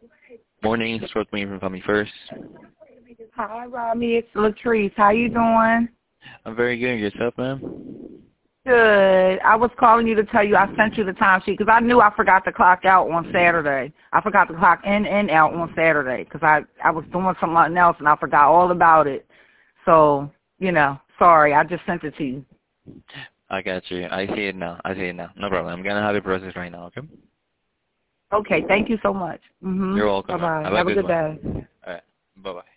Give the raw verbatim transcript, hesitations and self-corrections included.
Morning, it's me from Family First. Hi, Romy. It's Latrice. How you doing? I'm very good. Yourself, ma'am? Good. I was calling you to tell you I sent you the timesheet because I knew I forgot to clock out on Saturday. I forgot to clock in and out on Saturday because I, I was doing something else and I forgot all about it. So, you know, sorry. I just sent it to you. I got you. I see it now. I see it now. No problem. I'm going to have it processed right now, okay? Okay. Thank you so much. Mm-hmm. You're welcome. Bye-bye. Have, Have a a good good one. day. All right. Bye-bye.